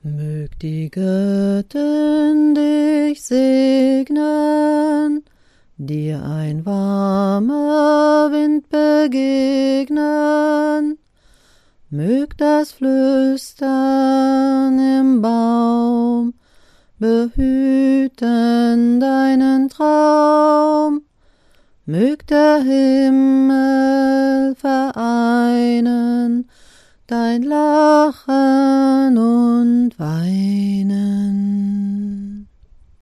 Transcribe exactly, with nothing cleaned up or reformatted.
Mög die Göttin dich segnen, dir ein warmer Wind begegnen, mög das Flüstern im Baum behüten deinen Traum, mög der Himmel vereinen dein Lachen und Weinen.